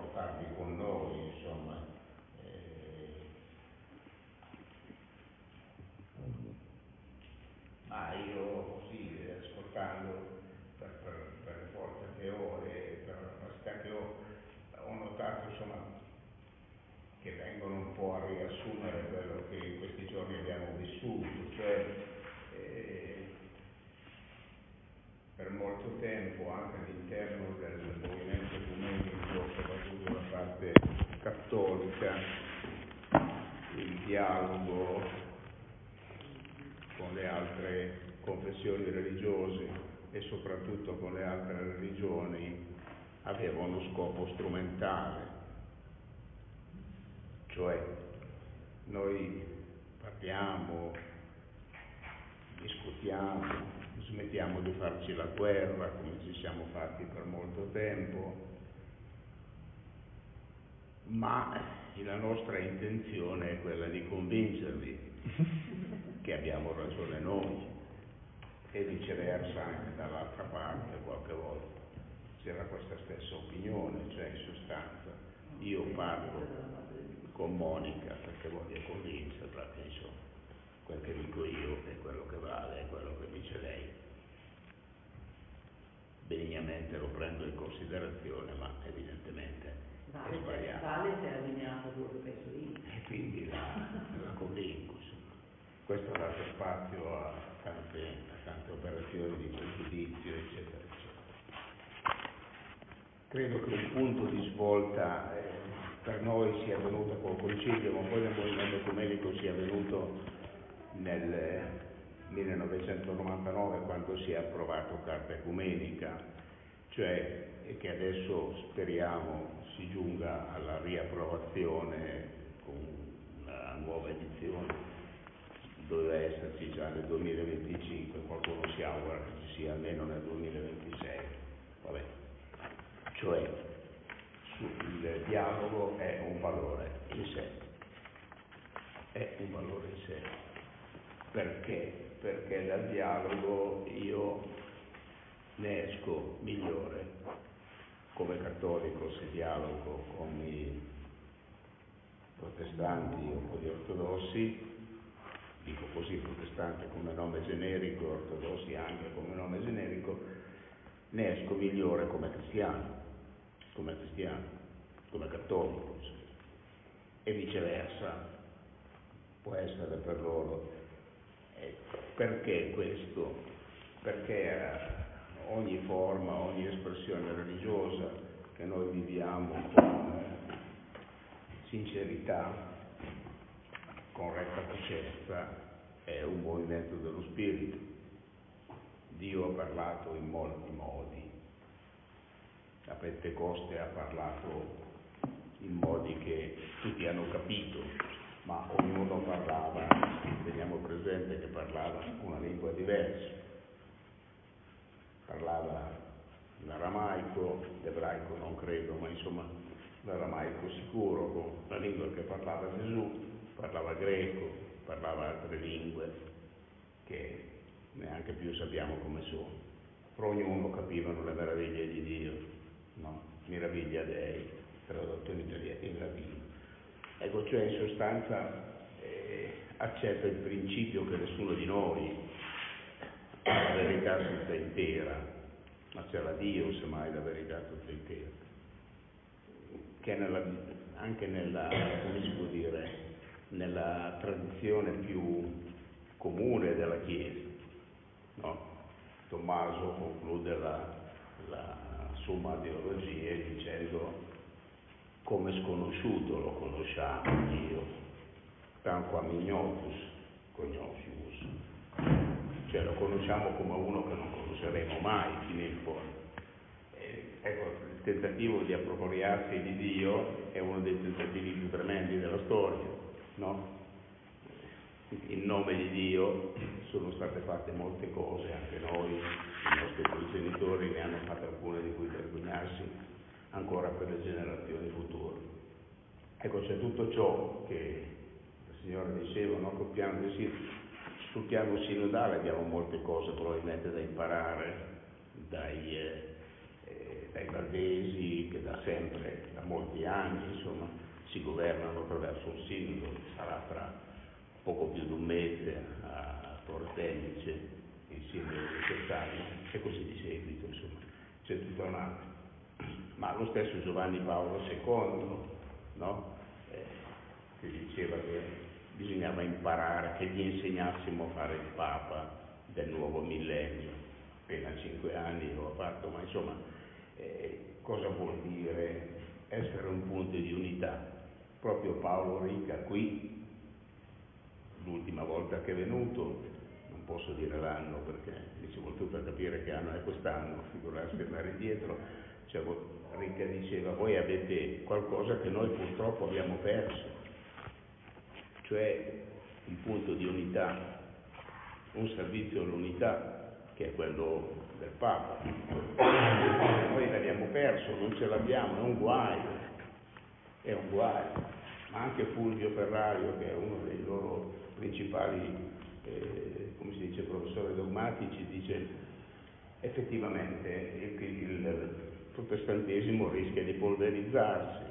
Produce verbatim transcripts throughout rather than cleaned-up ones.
portarli con noi, insomma. Eh, ma io così, ascoltando per, per, per le forze ore, per l'università che ho, ho notato, insomma, che vengono un po' a riassumere quello che in questi giorni abbiamo vissuto, cioè eh, per molto tempo anche all'interno del movimento ecumenico, soprattutto da parte cattolica, il dialogo con le altre confessioni religiose e soprattutto con le altre religioni aveva uno scopo strumentale, cioè noi parliamo, discutiamo, smettiamo di farci la guerra come ci siamo fatti per molto tempo, ma la nostra intenzione è quella di convincervi che abbiamo ragione noi, e viceversa anche dall'altra parte qualche volta c'era questa stessa opinione, cioè in sostanza io parlo con Monica perché voglio convincerla che insomma quel che dico io è quello che vale, è quello che dice lei. Benignamente lo prendo in considerazione, ma evidentemente vale, è sbagliato. Vale se è allineato a quello che penso io. E quindi la, la convinco, insomma. Questo ha dato spazio a tante, a tante operazioni di pregiudizio, eccetera, eccetera. Credo che un punto di svolta eh, per noi sia venuto col concilio, ma poi nel movimento ecumenico sia venuto nel millenovecentonovantanove, quando si è approvato Carta Ecumenica, cioè che adesso speriamo si giunga alla riapprovazione con una nuova edizione. Doveva esserci già nel duemilaventicinque, qualcuno si augura che ci sia almeno nel duemilaventisei. Vabbè. Cioè il dialogo è un valore in sé, è un valore in sé. Perché? Perché dal dialogo io ne esco migliore come cattolico se dialogo con i protestanti o con gli ortodossi. Dico così, protestanti come nome generico, ortodossi anche come nome generico, ne esco migliore come cristiano, come cristiano, come cattolico, e viceversa, può essere per loro. Eh, perché questo? Perché eh, ogni forma, ogni espressione religiosa che noi viviamo con eh, sincerità, con retta coscienza, è un movimento dello spirito. Dio ha parlato in molti modi, a Pentecoste ha parlato in modi che tutti hanno capito, ma ognuno parlava, teniamo presente che parlava una lingua diversa, parlava l'aramaico, l'ebraico non credo, ma insomma l'aramaico sicuro, la lingua che parlava Gesù, parlava greco, parlava altre lingue che neanche più sappiamo come sono, però ognuno capivano le meraviglie di Dio, no? Meraviglia Dei, tradotto in italiano, in latino. Ecco, cioè in sostanza eh, accetta il principio che nessuno di noi ha la verità tutta intera, ma c'è la Dio semmai la verità tutta intera, che nella, anche nella, come si può dire, nella tradizione più comune della Chiesa, no? Tommaso conclude la, la Summa Theologiae dicendo: come sconosciuto lo conosciamo Dio, tanquam ignotus cognoscimus, cioè lo conosciamo come uno che non conosceremo mai fino in fondo. Eh, ecco, il tentativo di appropriarsi di Dio è uno dei tentativi più tremendi della storia, no? In nome di Dio sono state fatte molte cose, anche noi, i nostri progenitori ne hanno fatte alcune di cui vergognarsi ancora per le generazioni future. Ecco, c'è tutto ciò che il Signore diceva, no? Sul piano, sul piano sinodale abbiamo molte cose probabilmente da imparare dai, eh, dai valdesi che da sempre, da molti anni, insomma, si governano attraverso un sinodo, sarà tra poco più di un mese a Torre Pellice, insieme necessario, e così di seguito, insomma, c'è tutta una... Ma lo stesso Giovanni Paolo secondo, no? Eh, che diceva che bisognava imparare, che gli insegnassimo a fare il Papa del nuovo millennio, appena cinque anni lo ha fatto, ma insomma, eh, cosa vuol dire essere un punto di unità? Proprio Paolo Rica qui, l'ultima volta che è venuto, non posso dire l'anno perché mi ci vuole tutto a capire che anno è quest'anno, figurarsi andare indietro, cioè, Rica diceva: voi avete qualcosa che noi purtroppo abbiamo perso, cioè il punto di unità, un servizio all'unità che è quello del Papa. Noi l'abbiamo perso, non ce l'abbiamo, è un guaio, è un guaio. Ma anche Fulvio Ferrario, che è uno dei loro principali, eh, come si dice, professori dogmatici, dice effettivamente il, il protestantesimo rischia di polverizzarsi,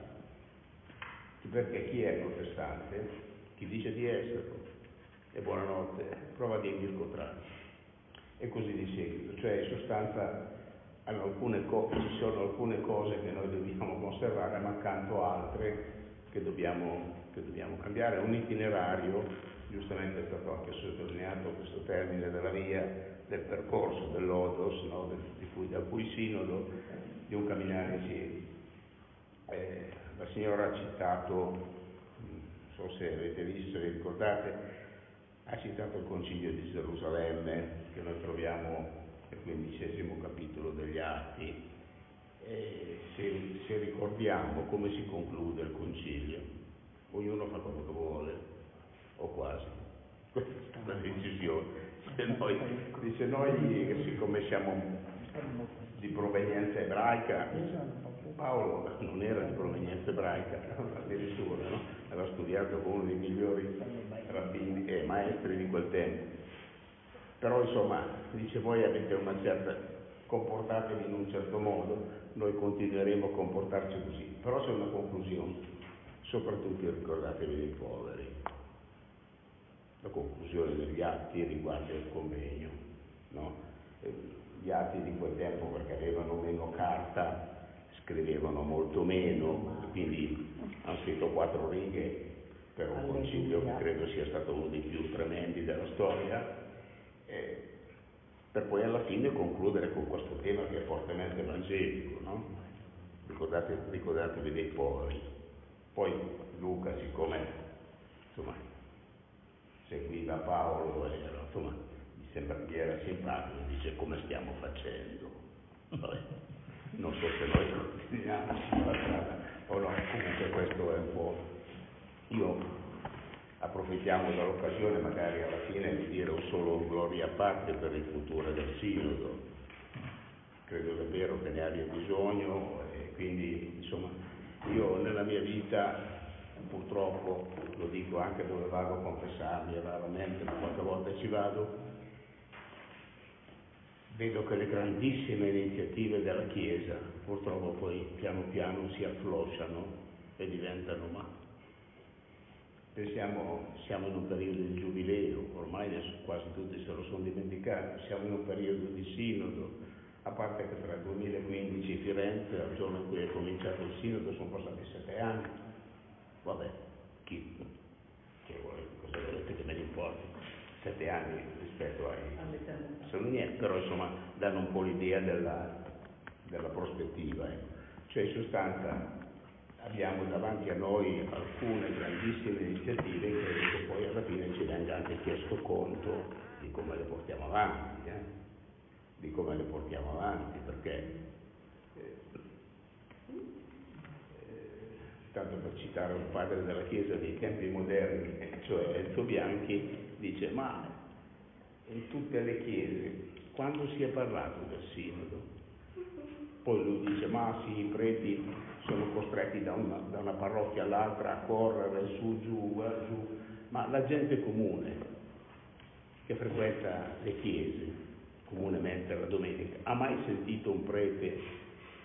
perché chi è protestante? Chi dice di esserlo. E buonanotte, prova a dirgli il contrario. E così di seguito, cioè in sostanza alcune co- ci sono alcune cose che noi dobbiamo conservare, ma accanto altre che dobbiamo, che dobbiamo cambiare. Un itinerario, giustamente è stato anche sottolineato questo termine della via, del percorso dell'Odos, no? del, di cui, da cui sinodo, di un camminare insieme. Eh, la signora ha citato, non so se avete visto, se vi ricordate, ha citato il Concilio di Gerusalemme, che noi troviamo nel quindicesimo capitolo degli Atti. E se, se ricordiamo come si conclude il Concilio, ognuno fa quello che vuole, o quasi, questa è la decisione. Se noi, dice noi, siccome siamo di provenienza ebraica, Paolo non era di provenienza ebraica, addirittura, no? Aveva studiato con uno dei migliori rabbini e maestri di quel tempo. Però insomma, dice, voi avete una certa, comportatevi in un certo modo, noi continueremo a comportarci così. Però c'è una conclusione, soprattutto ricordatevi dei poveri. La conclusione degli atti riguarda il convegno, no? Gli atti di quel tempo, perché avevano meno carta, scrivevano molto meno, quindi hanno scritto quattro righe per un concilio che credo sia stato uno dei più tremendi della storia, eh, per poi alla fine concludere con questo tema che è fortemente evangelico, no? Ricordate, ricordatevi dei poveri. Poi Luca, siccome insomma seguiva Paolo, era, insomma, mi sembra che era simpatico, dice: come stiamo facendo? Vabbè, non so se noi continuiamo sulla strada o no, comunque questo è un po'. Io approfittiamo dell'occasione magari alla fine di dire un solo gloria a parte per il futuro del Sinodo. Credo davvero che ne abbia bisogno e quindi insomma io nella mia vita purtroppo, lo dico anche dove vado a confessarmi raramente, ma qualche volta ci vado, vedo che le grandissime iniziative della Chiesa purtroppo poi piano piano si afflosciano e diventano ma pensiamo, siamo in un periodo di giubileo, ormai adesso quasi tutti se lo sono dimenticati, siamo in un periodo di sinodo, a parte che tra il duemilaquindici Firenze, al giorno in cui è cominciato il sinodo, sono passati sette anni. Vabbè, chi, che vuole, cosa volete che me ne importi? Sette anni rispetto ai... sono niente, però insomma danno un po' l'idea della, della prospettiva. Eh. Cioè in sostanza abbiamo davanti a noi alcune grandissime iniziative e credo che poi alla fine ci venga anche chiesto conto di come le portiamo avanti, eh? di come le portiamo avanti, perché tanto per citare un padre della Chiesa dei tempi moderni, cioè Enzo Bianchi, dice: ma in tutte le chiese quando si è parlato del sinodo? Poi lui dice: ma sì, i preti sono costretti da una, da una parrocchia all'altra a correre su, giù, giù, ma la gente comune che frequenta le chiese comunemente la domenica ha mai sentito un prete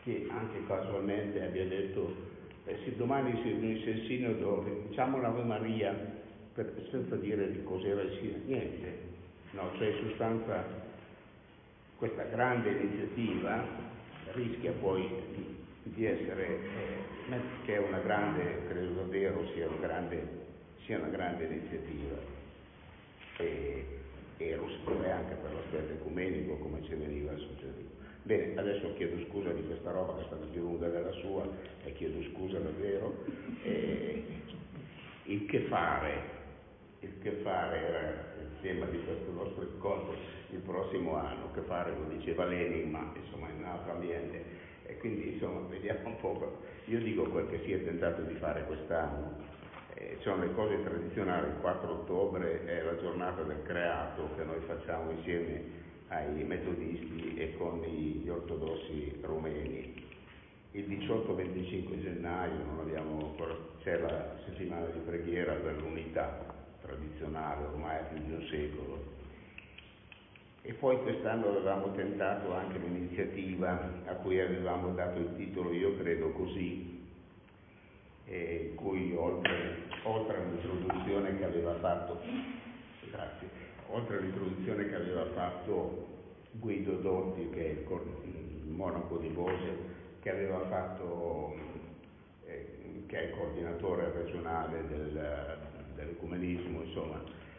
che anche casualmente abbia detto eh, se domani si riunisse il sinodo diciamo l'Ave Maria per, senza dire di cos'era il sinodo, niente, no, cioè in sostanza questa grande iniziativa rischia poi di, di essere, eh, che è una grande, credo davvero sia una grande, sia una grande iniziativa, e, e lo scrive anche per l'aspetto ecumenico come ci veniva suggerito. Bene, adesso chiedo scusa di questa roba che è stata più lunga della sua e chiedo scusa davvero. Eh, il che fare, il che fare era il tema di questo nostro incontro il prossimo anno, che fare lo diceva Lenin, ma insomma in un altro ambiente, e quindi insomma vediamo un po'. Io dico quel che si è tentato di fare quest'anno. Eh, sono le cose tradizionali, il quattro ottobre è la giornata del creato che noi facciamo insieme ai metodisti e con gli ortodossi rumeni. Il diciotto venticinque gennaio non abbiamo ancora, c'è la settimana di preghiera per l'unità tradizionale ormai più di un secolo, e poi quest'anno avevamo tentato anche l'iniziativa a cui avevamo dato il titolo Io credo così, e in cui oltre, oltre all'introduzione che aveva fatto grazie, oltre all'introduzione che aveva fatto Guido Dotti, che è il, il monaco di Bose, che aveva fatto eh, che è il coordinatore regionale del, dell'ecumenismo, insomma,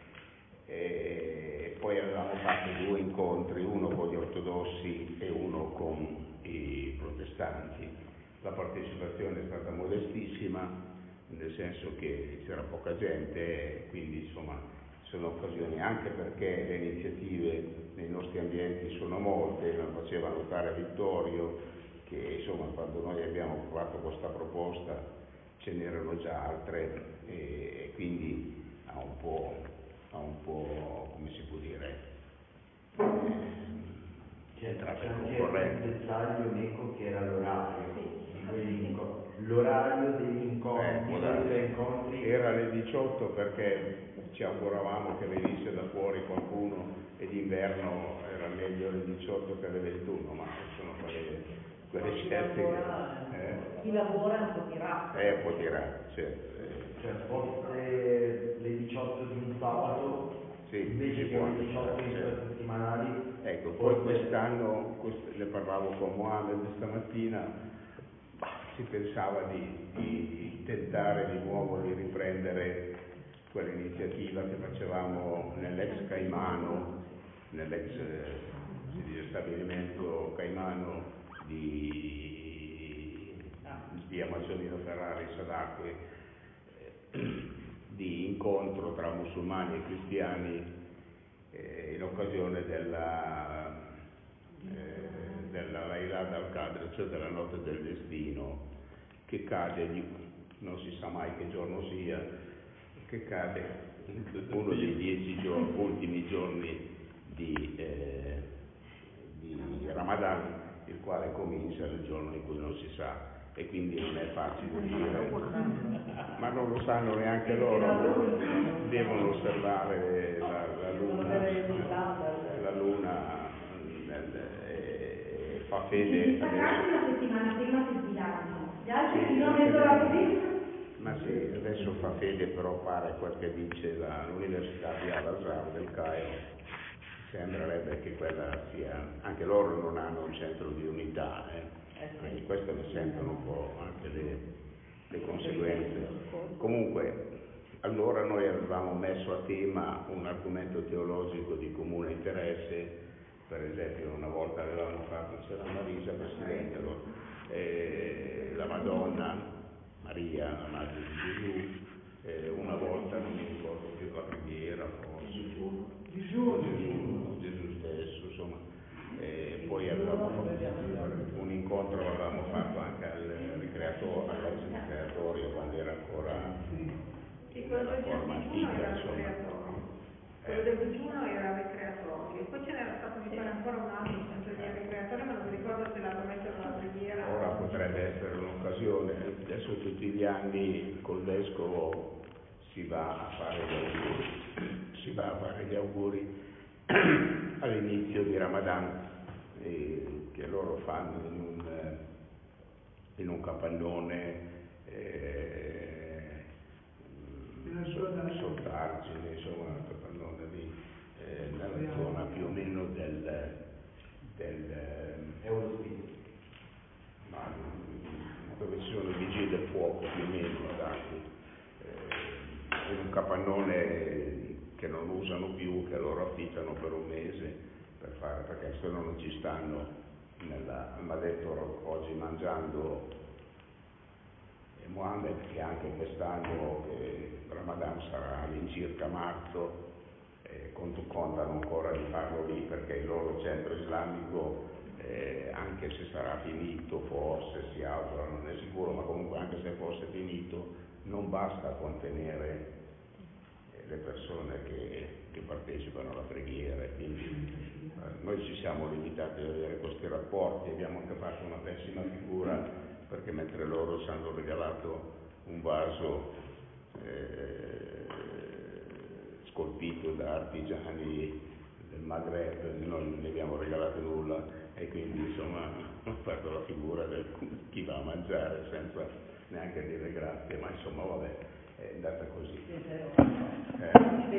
e poi avevamo fatto due incontri, uno con gli ortodossi e uno con i protestanti. La partecipazione è stata modestissima, nel senso che c'era poca gente, quindi insomma sono occasioni, anche perché le iniziative nei nostri ambienti sono molte, lo faceva notare Vittorio, che insomma quando noi abbiamo fatto questa proposta ce n'erano già altre, e quindi ha un po', ha un po' come si può dire, eh, entrato in concorrenza. Il dettaglio Meco che era l'orario di quell'incontro, l'orario degli incontri, eh, dei incontri era alle diciotto perché ci auguravamo che venisse da fuori qualcuno, e d'inverno era meglio alle diciotto che alle ventuno, ma sono quelle, quelle scelte che eh? Chi lavora non può tirare. Eh, può tirare, certo. Cioè fosse le diciotto di un sabato, sì, invece che le diciotto infrasettimanali. Ecco, poi quest'anno, quest- ne parlavo con Mohamed stamattina, si pensava di, di tentare di nuovo di riprendere quell'iniziativa che facevamo nell'ex Caimano, nell'ex si dice, stabilimento Caimano di via Mazzolino Ferrari Sadacque, di incontro tra musulmani e cristiani eh, in occasione della, eh, della Laylat al-Qadr, cioè della notte del destino, che cade, non si sa mai che giorno sia, che cade in uno dei dieci giorni, ultimi giorni di, eh, di Ramadan, il quale comincia nel giorno in cui non si sa, e quindi non è facile dire, ma non lo sanno neanche loro, devono osservare la, la luna, la luna eh, fa fede adesso. Una settimana prima che sbilancio, gli altri sì, chi non è la prima. ma sì, adesso fa fede, però pare quel che dice la, l'Università di Al-Azhar del Cairo, sembrerebbe che quella sia, anche loro non hanno un centro di unità, eh. Quindi questo ne sentono un po' anche le, le conseguenze. Comunque, allora noi avevamo messo a tema un argomento teologico di comune interesse, per esempio una volta avevamo fatto, c'era Marisa Presidente, allora, eh, la Madonna, Maria, la Madre di Gesù, eh, una volta non mi ricordo più la preghiera, forse Gesù, Gesù, Gesù stesso, insomma. E poi avevamo fatto un incontro, avevamo fatto anche al ricreatorio, all'ex ricreatorio quando era ancora nella forma antica, insomma. Quello del digiuno era il ricreatorio, poi ce n'era stato mi pare ancora un altro sempre del ricreatorio, ma non mi ricordo se l'argomento era la preghiera. Ora potrebbe essere un'occasione, adesso tutti gli anni col vescovo si va a fare gli auguri, si va a fare gli auguri all'inizio di Ramadan, eh, che loro fanno in un, in un capannone eh, Sottargine, insomma, un capannone lì eh, nella zona più o meno del, del Eurospin. ma dove ci sono i vigili del fuoco più o meno, dai, eh, in un capannone che non usano più, che loro affittano per un mese per fare, perché se no non ci stanno. Nella, mi ha detto oggi mangiando eh, Mohammed che anche quest'anno che Ramadan sarà all'incirca marzo, eh, contano ancora di farlo lì perché il loro centro islamico eh, anche se sarà finito forse si augura, non è sicuro, ma comunque anche se fosse finito non basta contenere le persone che, che partecipano alla preghiera, quindi eh, noi ci siamo limitati ad avere questi rapporti, abbiamo anche fatto una pessima figura perché mentre loro ci hanno regalato un vaso eh, scolpito da artigiani del Maghreb, noi non ne abbiamo regalato nulla e quindi insomma ho fatto la figura di chi va a mangiare senza neanche dire grazie, ma insomma vabbè, è andata così. Eh.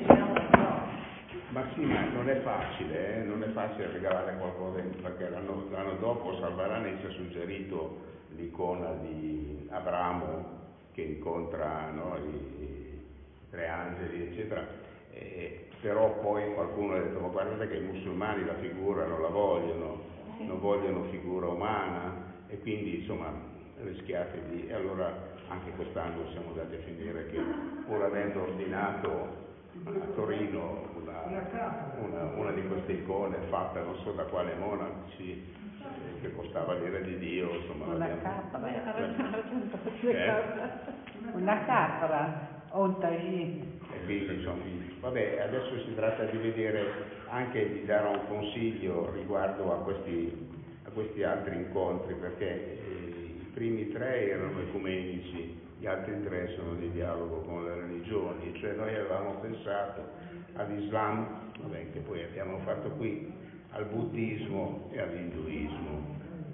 Ma sì, ma non è facile, eh? non è facile regalare qualcosa, perché l'anno, l'anno dopo Salvarani ci ha suggerito l'icona di Abramo che incontra no, i, i tre angeli, eccetera, eh, però poi qualcuno ha detto, ma guardate che i musulmani la figura non la vogliono, non vogliono figura umana, e quindi insomma rischiate di... E allora anche quest'anno siamo andati a finire che, pur avendo ordinato a Torino una, una, una di queste icone fatta non so da quale monaci eh, che costava l'ira di Dio, insomma una l'abbiamo... capra, eh? una capra o un tagine. E quindi insomma, vabbè, adesso si tratta di vedere anche di dare un consiglio riguardo a questi, a questi altri incontri, perché eh, i primi tre erano ecumenici, gli altri tre sono di dialogo con le religioni, cioè noi avevamo pensato all'Islam, vabbè, che poi abbiamo fatto qui, al buddismo e all'induismo.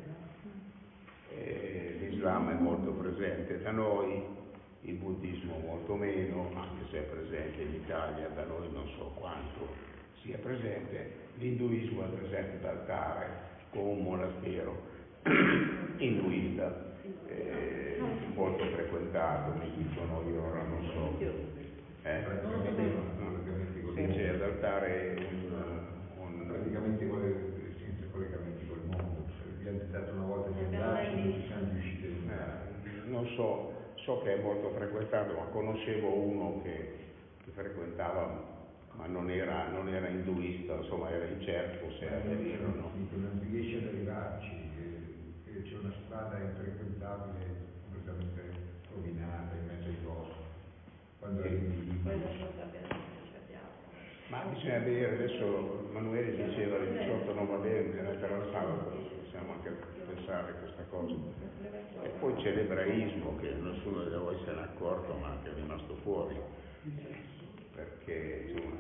Eh, L'Islam è molto presente da noi, il buddismo molto meno, anche se è presente in Italia, da noi non so quanto sia presente, l'induismo è presente ad Altare con un monastero induista. Eh, molto frequentato, mi dicono, io ora non so. Eh? Sì, c'è ad Altare un, un... praticamente senza collegamenti col mondo, abbiamo tentato una volta di andarci, non ci siamo riusciti a eh, non so, so che è molto frequentato, ma conoscevo uno che, che frequentava, ma non era, non era induista, insomma era incerto se aderire o no. Non si riesce ad arrivarci. C'è una strada infrequentabile completamente rovinata in mezzo ai boschi. Quando arrivi ma bisogna vedere, adesso Manuele diceva il diciotto non va bene, bisogna mettere al sabato, possiamo anche pensare a questa cosa. E poi c'è l'ebraismo che nessuno di voi se n'è accorto, ma che è rimasto fuori, perché insomma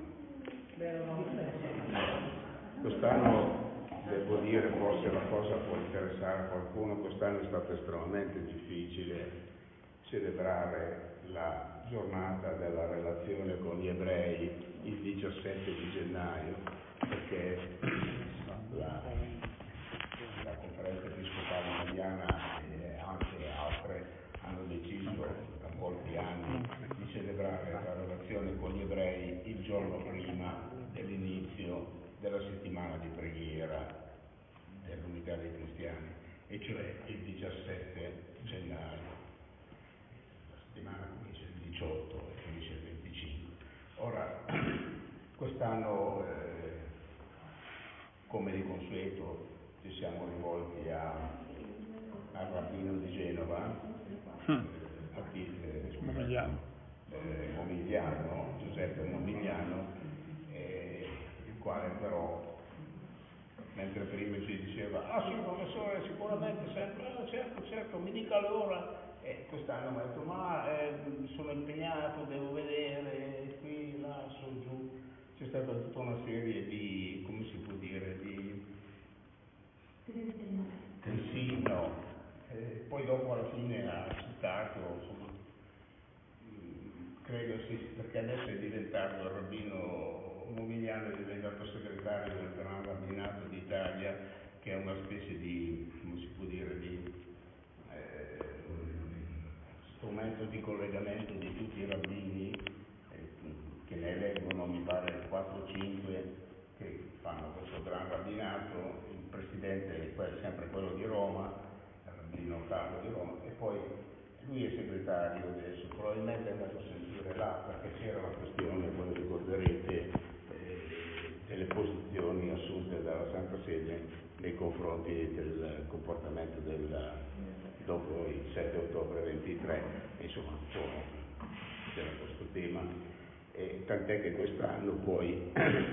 quest'anno devo dire, forse la cosa può interessare a qualcuno, quest'anno è stato estremamente difficile celebrare la giornata della relazione con gli ebrei il diciassette di gennaio, perché la, la conferenza episcopale italiana e anche altre hanno deciso da molti anni di celebrare la relazione con gli ebrei il giorno prima dell'inizio della settimana di preghiera dell'Unità dei Cristiani, e cioè il diciassette gennaio. La settimana comincia il diciotto e finisce il venticinque. Ora, quest'anno, eh, come di consueto, ci siamo rivolti a, al rabbino di Genova, eh, a eh, Momigliano. Eh, Momigliano, Giuseppe Momigliano, eh, il quale però, mentre prima ci diceva, ah sì professore, sicuramente sempre, ah, certo, certo, mi dica l'ora, e quest'anno mi ha detto, ma eh, sono impegnato, devo vedere, qui, là, su, giù, c'è stata tutta una serie di, come si può dire, di, di sì, no, eh, poi poi dopo alla fine ha citato, insomma, credo sì, perché adesso è diventato il rabbino Momigliano, è diventato segretario del Gran Rabbinato d'Italia, che è una specie di, come si può dire, di eh, strumento di collegamento di tutti i rabbini, eh, che ne eleggono, mi pare, quattro o cinque che fanno questo Gran Rabbinato. Il presidente è sempre quello di Roma, il rabbino capo di Roma, e poi lui è segretario adesso, probabilmente è andato a sentire là perché c'era la questione, voi ricorderete, eh, delle posizioni assunte dalla Santa Sede nei confronti del comportamento del, dopo il sette ottobre ventitré, insomma un po' c'era questo tema, e tant'è che quest'anno poi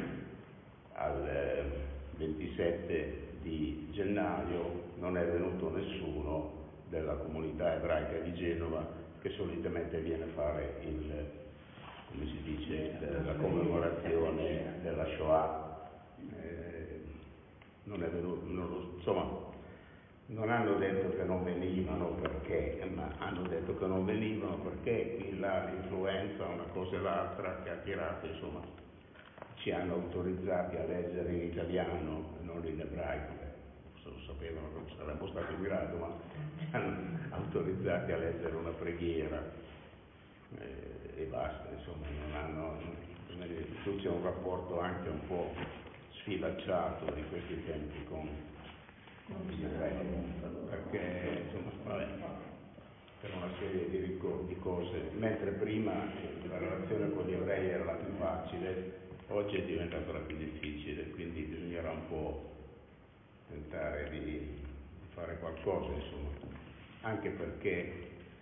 al ventisette di gennaio non è venuto nessuno della comunità ebraica di Genova, che solitamente viene a fare il, come si dice, la commemorazione della Shoah. Eh, non è venuto, non lo, insomma, non hanno detto che non venivano perché, ma hanno detto che non venivano perché qui là l'influenza, una cosa e l'altra, che ha tirato, insomma, ci hanno autorizzati a leggere in italiano e non in ebraico. Se lo sapevano non saremmo stati in grado, ma ci hanno autorizzati a leggere una preghiera eh, e basta, insomma, non hanno, tu c'è un rapporto anche un po' sfilacciato di questi tempi con, con gli ebrei, perché insomma, vabbè, per una serie di, ricor- di cose, mentre prima eh, la relazione con gli ebrei era la più facile, oggi è diventata la più difficile, quindi bisognerà un po' tentare di, di fare qualcosa, insomma, anche perché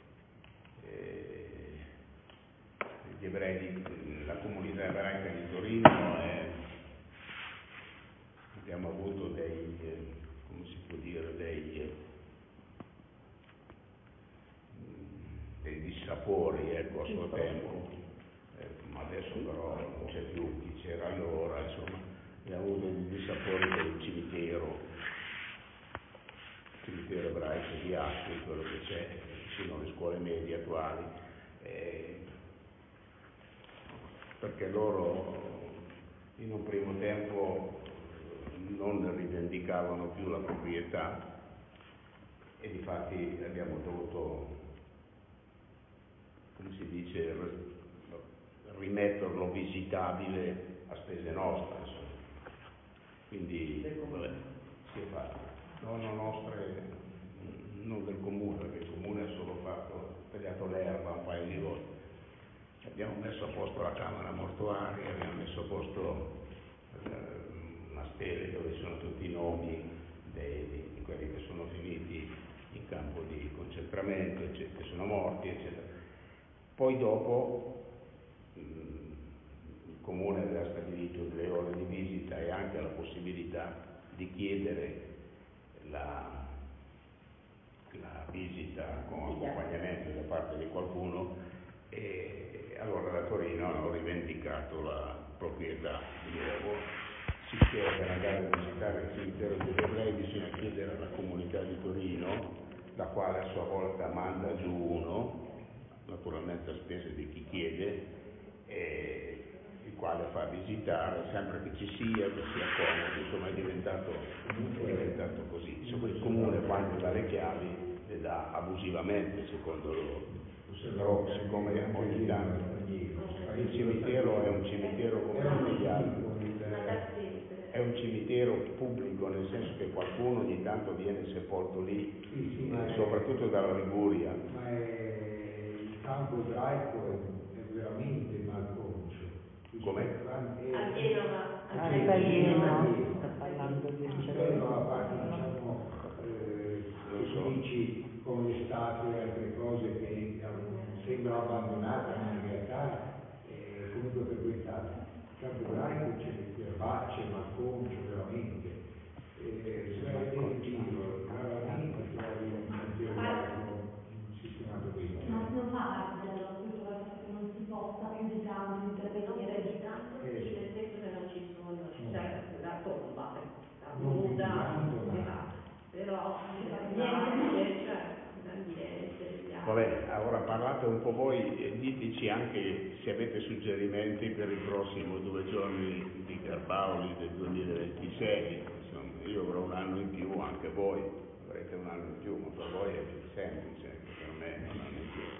eh, gli ebrei, la comunità ebraica di Torino è, abbiamo avuto dei, eh, come si può dire, dei, eh, dei dissapori, ecco, a suo tempo, eh, ma adesso però non c'è più chi c'era allora, insomma, abbiamo avuto dei dissapori per il cimitero, cimitero ebraico di Ascoli, quello che c'è vicino alle scuole medie attuali, eh, perché loro in un primo tempo non rivendicavano più la proprietà e difatti abbiamo dovuto, come si dice, rimetterlo visitabile a spese nostre, insomma. Quindi vabbè, si è fatto. Non nostre, non del comune, perché il comune ha solo fatto, tagliato l'erba un paio di volte. Abbiamo messo a posto la camera mortuaria, abbiamo messo a posto eh, una stele dove ci sono tutti i nomi dei, di, di quelli che sono finiti in campo di concentramento, eccetera, che sono morti, eccetera. Poi dopo mh, il comune aveva stabilito delle ore di visita e anche la possibilità di chiedere la, la visita con accompagnamento da parte di qualcuno, e allora da Torino hanno rivendicato la proprietà di nuovo. Sicché per andare a visitare il cimitero degli ebrei bisogna chiedere alla comunità di Torino, la quale a sua volta manda giù uno, naturalmente a spese di chi chiede, e il quale fa visitare sempre che ci sia, che sia comodo, insomma è diventato, è diventato così. Insomma il comune quando dà le chiavi le dà abusivamente secondo loro, però siccome ogni tanto il cimitero è un cimitero come tutti gli altri, è un cimitero pubblico, nel senso che qualcuno ogni tanto viene sepolto lì, sì, sì, eh, soprattutto è, dalla Liguria. Ma è, il campo ebraico è, è veramente malconcio. Com'è? A Genova, A a Genova, Genova. sta parlando di rispetto alla parte, diciamo, eh, Non so. edifici con le statue e altre cose che sembrano abbandonate, ma in realtà è comunque frequentate. Il campo ebraico c'è le erbacce, malconcio, veramente. Eh, se vai in giro, raramente trovi un cantiere ebraico sistemato bene. Ma non fa parte della cultura che non si possa più di tanto intervenire di tanto, Eh. sì, nel senso che non ci sono, ci Mm. c'è la tomba, la Non più di nuda, tanto, ma- esatto. Però Sì, eh, niente. nasce, cioè, ora parlate un po' voi e diteci anche se avete suggerimenti per il prossimo due giorni di Garbauli del duemilaventisei. Insomma, io avrò un anno in più, anche voi avrete un anno in più, ma per voi è più semplice, per me è un anno in più.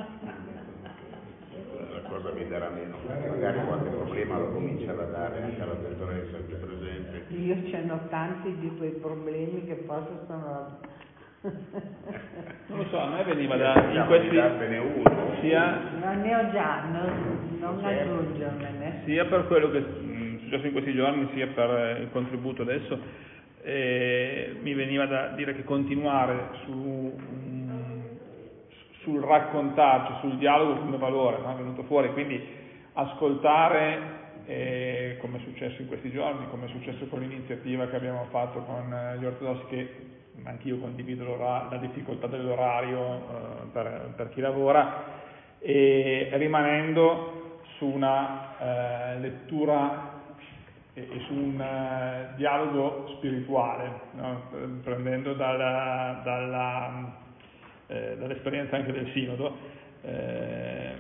La cosa vi darà meno, magari qualche problema lo comincerà a dare anche alla dottoressa qui presente. Io ce n'ho tanti di quei problemi che forse sono... Non lo so, a me veniva da in Possiamo questi darvene uno. sia, Non ne ho già, non, non Certo. aggiungermene. sia per quello che mh, è successo in questi giorni, sia per il contributo adesso, eh, mi veniva da dire che continuare su, mh, sul raccontarci, sul dialogo come valore, no? È venuto fuori, quindi ascoltare, eh, come è successo in questi giorni, come è successo con l'iniziativa che abbiamo fatto con eh, gli ortodossi, che anch'io condivido la difficoltà dell'orario eh, per, per chi lavora, e rimanendo su una eh, lettura e, e su un eh, dialogo spirituale, no? Prendendo dalla, dalla, eh, dall'esperienza anche del Sinodo, eh,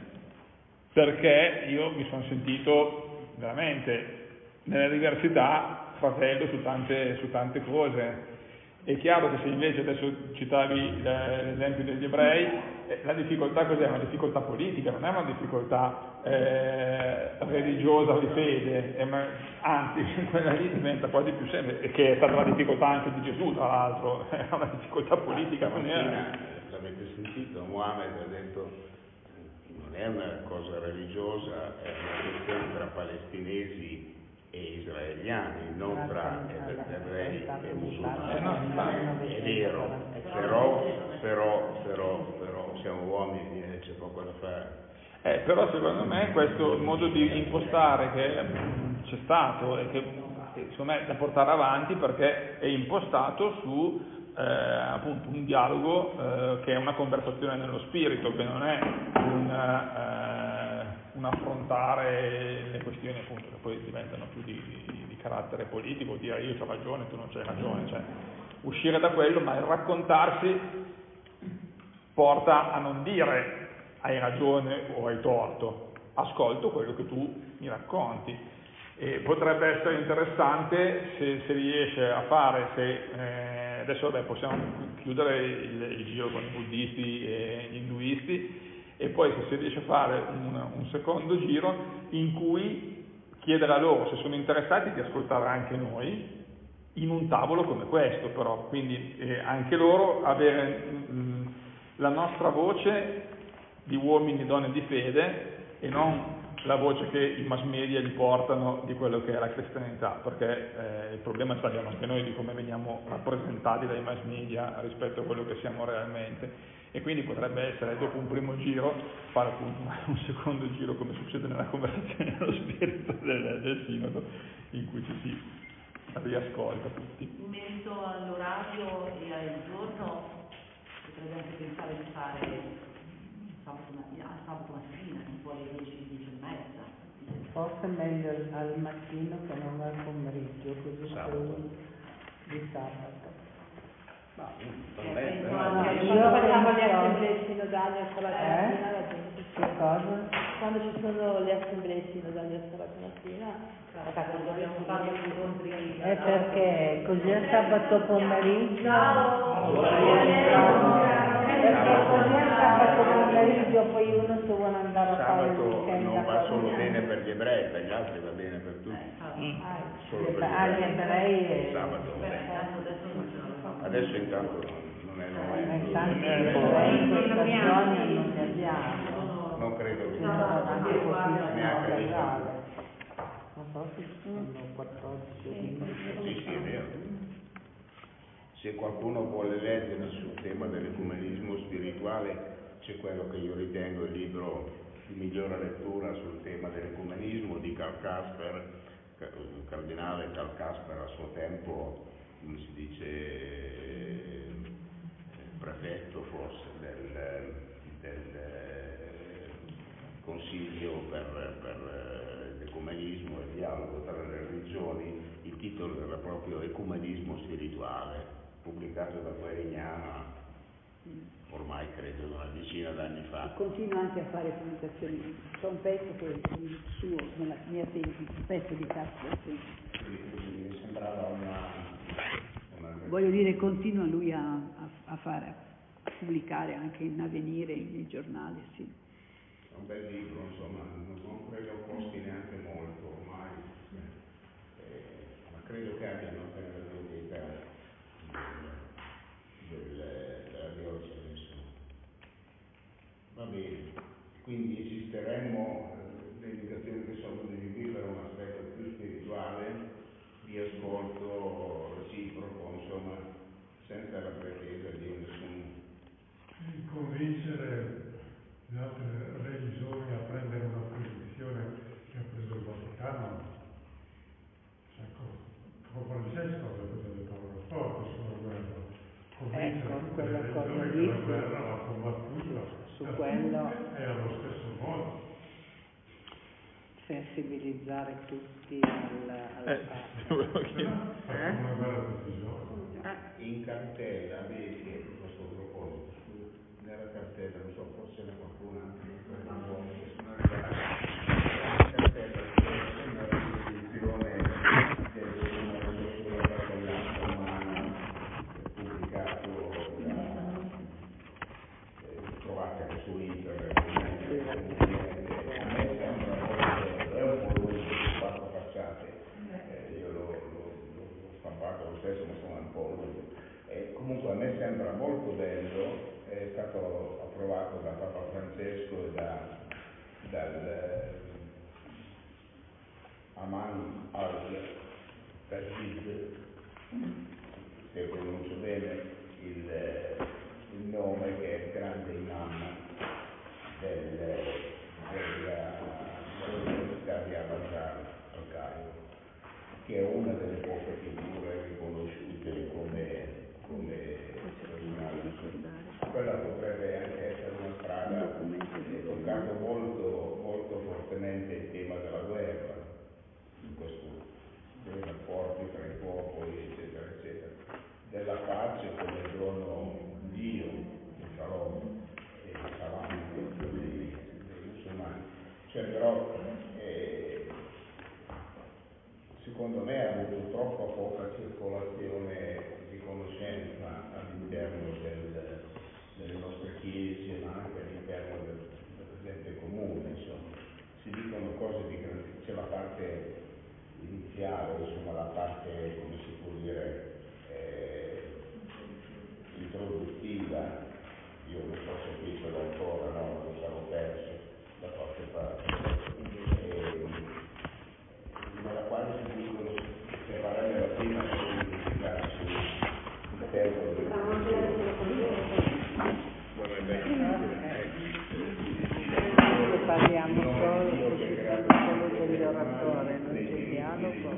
perché io mi sono sentito veramente nella diversità fratello su tante, su tante cose. È chiaro che se invece adesso citavi l'esempio degli ebrei, la difficoltà cos'è? Una difficoltà politica, non è una difficoltà eh, religiosa o di fede, è una, anzi quella lì diventa quasi più semplice, e che è stata la difficoltà anche di Gesù tra l'altro, è una difficoltà politica. Non è... L'avete sentito, Mohammed ha detto non è una cosa religiosa, è una questione tra palestinesi e israeliani, non tra ebrei e musulmani. È vero, però, però, però, però siamo uomini e c'è poco da fare. Eh, però secondo me questo modo di impostare che c'è stato e che secondo me è da portare avanti, perché è impostato su eh, appunto un dialogo eh, che è una conversazione nello spirito, che non è un, eh, un affrontare le questioni appunto che poi diventano più di, di, di carattere politico, dire io ho ragione, tu non c'hai ragione, cioè uscire da quello, ma il raccontarsi porta a non dire hai ragione o hai torto, ascolto quello che tu mi racconti. E potrebbe essere interessante se si riesce a fare, se eh, adesso vabbè, possiamo chiudere il, il giro con i buddisti e gli induisti, e poi se si riesce a fare un, un secondo giro in cui chiedere a loro, se sono interessati, di ascoltare anche noi in un tavolo come questo, però quindi eh, anche loro avere mh, la nostra voce di uomini e donne di fede e non la voce che i mass media gli portano di quello che è la cristianità, perché eh, il problema sappiamo anche noi di come veniamo rappresentati dai mass media rispetto a quello che siamo realmente, e quindi potrebbe essere dopo un primo giro fare appunto un secondo giro, come succede nella conversazione nello spirito del, del Sinodo, in cui ci si riascolta tutti. In merito all'orario e al giorno, potrebbe anche pensare di fare sabato, sabato mattina, un po' alle dieci, dieci e mezza. Forse è meglio al mattino che non al pomeriggio, così c'è uno di sabato. No, Eh, beh, penso però- anche io quando facciamo le penso- assemblee sinodali a sabato Eh? mattina, la gente Che cosa? quando ci sono le assemblee sinodali a sabato mattina, quando abbiamo fatto gli incontri È perché così a sabato pomeriggio, perché così a sabato pomeriggio poi uno se vuole andare a fare il Sabato weekend non a va solo qualcuno. bene per gli ebrei, per gli altri va bene per tutti. Ah, Solo gli per gli agli ebrei. ebrei e... Sabato. Adesso intanto non, non è il momento. Tanti Eh, ebrei in questa zona non ne abbiamo. Non credo che Ce ne sono anche un pochino più neanche a lì. Casale. Non so se ci sono quattordici o quindici. Sì, sì, è vero. Se qualcuno vuole leggere sul tema dell'ecumenismo spirituale, c'è quello che io ritengo il libro di migliore lettura sul tema dell'ecumenismo di Karl Kasper, il cardinale Karl Kasper a suo tempo, come si dice, prefetto forse del, del Consiglio per, per l'ecumenismo e il dialogo tra le religioni. Il titolo era proprio Ecumenismo spirituale, pubblicato da Guerignana ormai credo una decina d'anni anni fa. Continua anche a fare pubblicazioni. C'è un pezzo che è suo, nella mia tesi, un pezzo di carta. Sì. Mi sembrava una, una... Voglio dire, continua lui a, a, a fare, a pubblicare anche in Avvenire, nei giornali, sì. È un bel libro, insomma, non credo costi neanche molto ormai, eh, ma credo che abbiano anche nella biblioteca del, del, della diocesi, insomma. Va bene, quindi esisteremmo, eh, le indicazioni che sono venute qui per un aspetto più spirituale, di ascolto reciproco, insomma, senza la pretesa di nessun... Di convincere le altre religioni a prendere una posizione che ha preso il Vaticano. Ecco, Papa Francesco ha detto delle parole forti sulla guerra. Convincere Ecco, tutte quella le cosa religioni lì, che la guerra va combattuta su da quello, tutte e allo stesso modo. sensibilizzare tutti alla, alla Eh, pace. Facciamo una guerra tutti i giorni. In cartella, vedi, a questo proposito, nella cartella, non so, forse ne qualcuno anche in quella nuova che sono arrivati, in cartella c'è una riedizione del documento sulla fratellanza umana pubblicato da, eh, trovate anche su internet, comunemente, a me sembra molto, è un po' lungo, quattro facciate, eh, io l'ho, l'ho, l'ho stampato lo stesso, ma sono un po' lungo. E comunque a me sembra molto bello, è stato approvato da Papa Francesco e da, dal eh, Aman al-Rashid, se pronuncio bene il, il nome, che è il grande imam del, della, dell'Università di Al-Azhar al Cairo, che è una delle poche figure riconosciute come come quella potrebbe anche essere una strada, eh, toccando molto, molto fortemente il tema della guerra, in questo, dei rapporti tra i popoli, eccetera, eccetera, della pace come dono di Dio, il shalom, e il salam dei, dei musulmani. Cioè però, eh, secondo me ha avuto troppa poca circolazione di conoscenza all'interno del, delle nostre chiese, ma anche all'interno del, della gente comune, insomma. Si dicono cose di grande, c'è la parte iniziale, insomma, la parte, come si può dire, eh, introduttiva, io non so se qui ce l'ho ancora, no, lo sarò perso da qualche parte, e, nella quale si dicono che varrebbe la pena di verificarsi il tempo del parliamo solo, solo degli oratori, non c'è dialogo,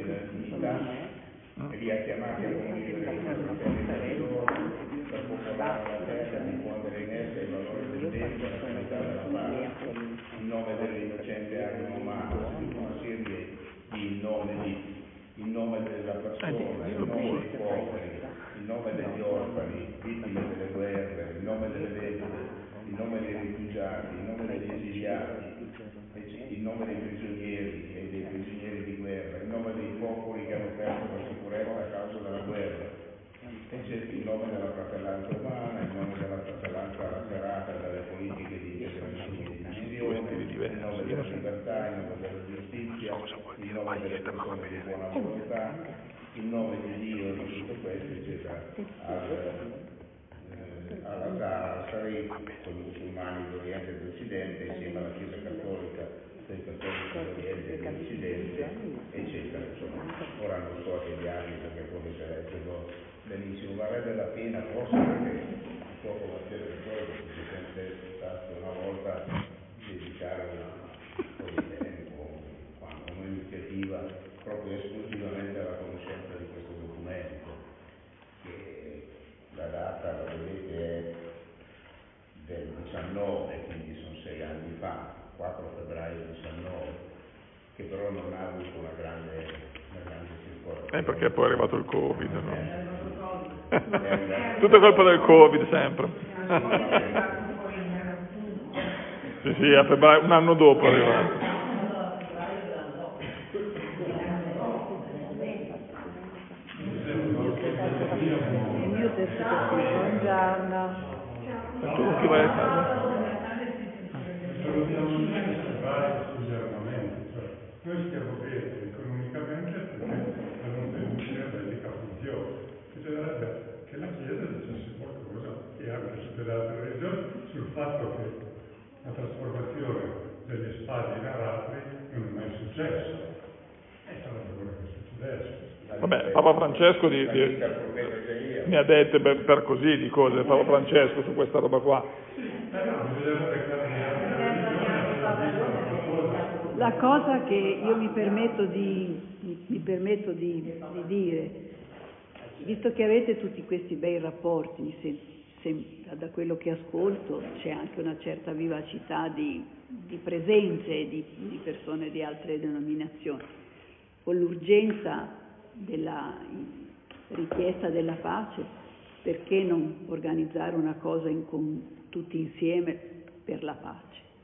e li ha chiamati a convivere con la conferenza per popolare la terra, diffondere in essa il valore del tempo e la qualità della pace, in nome dell'innocente anima umana, si dice una serie di nomi, di, in nome della persona, in nome dei poveri, in nome degli orfani, vittime delle guerre, in nome delle vedove, in nome dei rifugiati, in nome degli esiliati, in nome dei prigionieri e dei prigionieri di guerra, in nome dei popoli che hanno perso la sicurezza a causa della guerra, in nome della fratellanza umana, in nome della fratellanza lacerata dalle politiche di integrazione e di divisione, in nome della libertà, in nome della giustizia, in nome delle persone di buona volontà, in nome di Dio, di tutto questo, eccetera, al, al-Azhar, al-Sharif, con i musulmani d'Oriente e d'Occidente, insieme alla Chiesa Cattolica, dei cattolici d'Oriente e dell'Occidente, eccetera. Insomma, ora non so a che gli anni, perché come se leggo benissimo, varrebbe la pena, forse perché un po' come c'era il giorno, se si pensasse una volta dedicare un po' di tempo, un'iniziativa proprio esclusivamente alla conoscenza di questo documento, che la data, la vedete, è del diciannove, quindi sono sei anni fa, quattro febbraio diciannove, che però non ha avuto una grande, una grande circolazione. Eh, perché poi è arrivato il Covid, no? Eh. Tutto colpa del Covid, sempre. Sì, sì, a febbraio, un anno dopo è arrivato. Il mio testo buongiorno. E tu chi vai a casa? Salutiamo sugli armamenti, cioè noi stiamo bene economicamente perché la nostra industria bellica funziona. Bisognerebbe che la Chiesa dicesse qualcosa e anche tutte le altre religioni sul fatto che la trasformazione delle spade in aratri non è mai successo. E sarebbe quello che succedesse. Vabbè, Papa Francesco di, di, ne ha dette per, per così di cose, Papa Francesco su questa roba qua. La cosa che io mi permetto di, mi, mi permetto di, di dire, visto che avete tutti questi bei rapporti, se, se, da quello che ascolto c'è anche una certa vivacità di, di presenze di, di persone di altre denominazioni, con l'urgenza della richiesta della pace, perché non organizzare una cosa in, con, tutti insieme per la pace?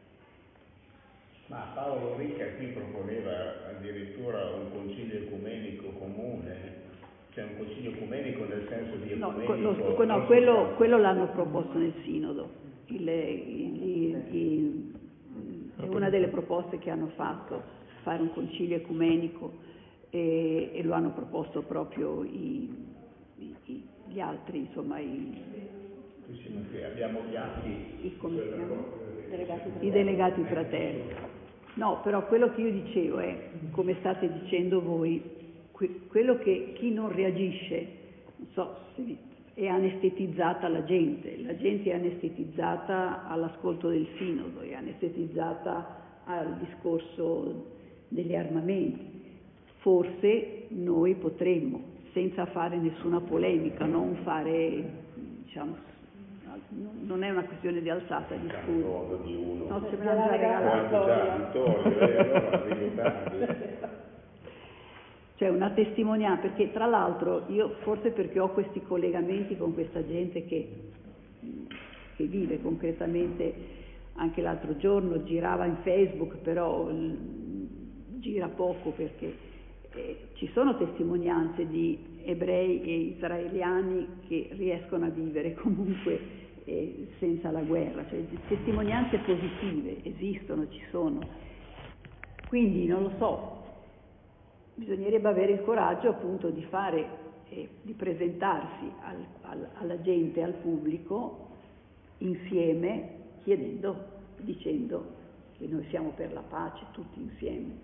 Ma Paolo Ricca qui proponeva addirittura un concilio ecumenico comune, cioè un concilio ecumenico nel senso di ecumenico... No, no, no quello, quello l'hanno proposto nel sinodo, il, il, il, il, è una delle proposte che hanno fatto, fare un concilio ecumenico, e, e lo hanno proposto proprio i, i, gli altri, insomma, i, abbiamo gli atti, i, come si chiama? I delegati fratelli. No, però quello che io dicevo è, come state dicendo voi, que- quello che chi non reagisce, non so, se è anestetizzata la gente, la gente è anestetizzata all'ascolto del sinodo, è anestetizzata al discorso degli armamenti. Forse noi potremmo, senza fare nessuna polemica, non fare, diciamo, non è una questione di alzata di scudo. No, se me l'hanno già regalato. Cioè una testimonianza, perché tra l'altro io, forse perché ho questi collegamenti con questa gente che, che vive concretamente, anche l'altro giorno girava in Facebook, però gira poco perché eh, ci sono testimonianze di ebrei e israeliani che riescono a vivere comunque eh, senza la guerra, cioè testimonianze positive esistono, ci sono. Quindi non lo so, bisognerebbe avere il coraggio appunto di fare, eh, di presentarsi al, al, alla gente, al pubblico, insieme, chiedendo, dicendo che noi siamo per la pace tutti insieme.